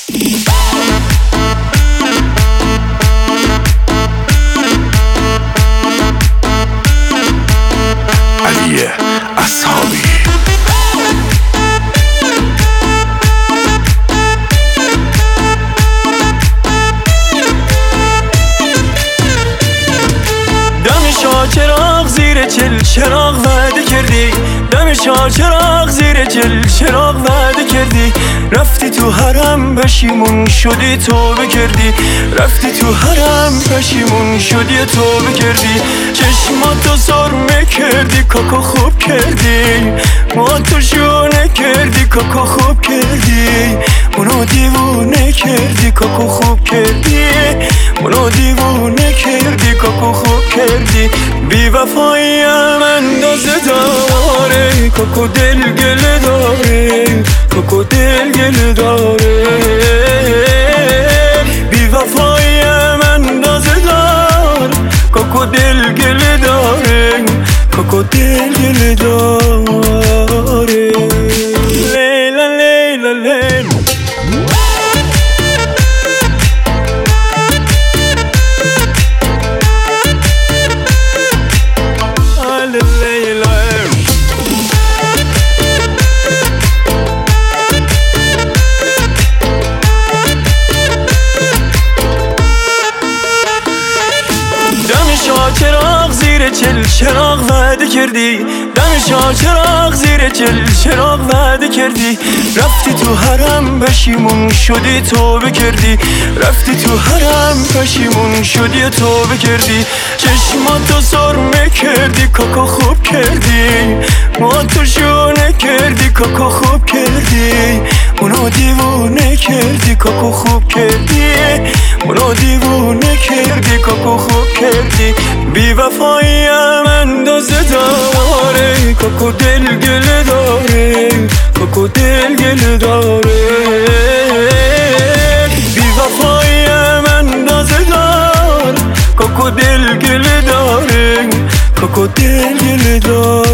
علی اصحابی. چراغ زیر چل چراغ وعده کردی، دم چراغ زیر چل چراغ وعده کردی، رفتی تو حرم پشیمون شدی توبه کردی، رفتی تو حرم پشیمون شدی توبه کردی، چشماتو سرمه کردی کاکا خوب کردی، ماتو شونه کردی کاکا خوب کردی، منو دیوونه کردی کاکا خوب کردی، منو دیوونه کردی کاکا خوب کردی، بی وفاییم اندازه داره کاکو دل گله داره، کاکو دل گله داره، بی وفاییم اندازه داره کاکو دل گله داره، کاکو دل گله داره. لیلا لیلا لیلا چراغ زیر چل چراغ وعده کردی، دم چراغ زیر چل چراغ وعده کردی، رفتی تو حرم پشیمون شدی توبه کردی، رفتی تو حرم پشیمون شدی توبه کردی، چشماتو سرمه کردی کاکا خوب کردی، ماتو شونه کردی کاکا خوب کردی، منو دیوونه کردی کاکا خوب کردی، منو دیوونه کردی کاکا خوب کردی، بی وفاییم اندازه داره کاکو دل گله داره، کاکو دل گله داره، بی وفاییم اندازه داره کاکو دل گله داره، کاکو دل گله داره.